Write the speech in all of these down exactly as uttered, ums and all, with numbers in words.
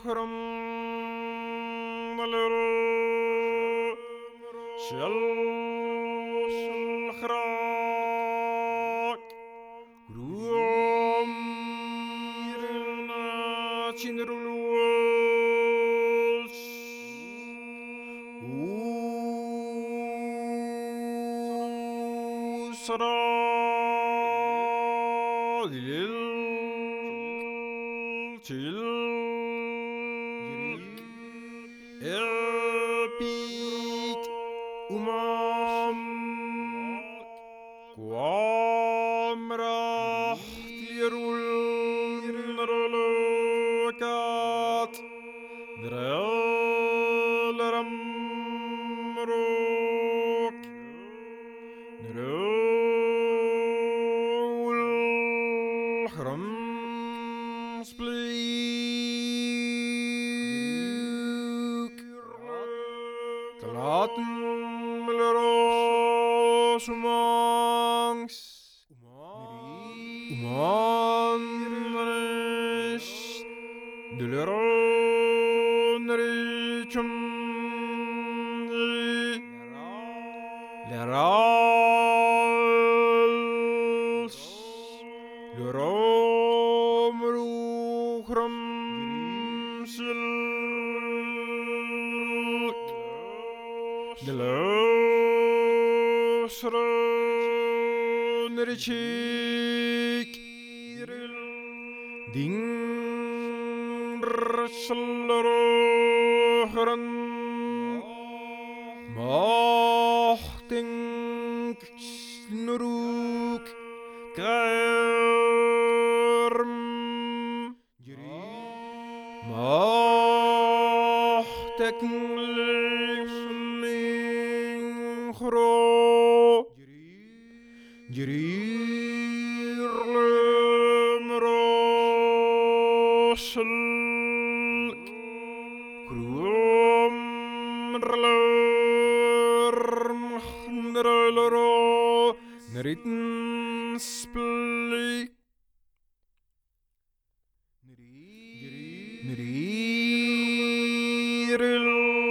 خرم ملرو شل خراك روم يرنا تشنرلوش وصرا ديل تيل Epic umam Quamrah tlirul nrolokat Drelramrok Nrol Hram Spleek Talaten Meleros Umangs Umanres Duleron Richum Lerals Lerom Ruchram Silk Delosron Richik Ding Rslorochran Machting Snuruk Kerm Machting Limning Chro Girir Lemroselk Krum Rlerm Nrelro Nritten Splik Nriril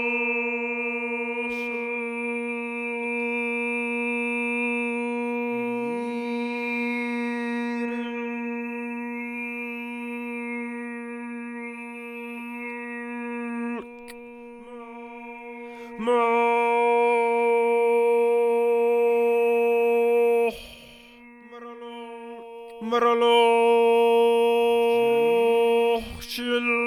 Moh Maraloch Shil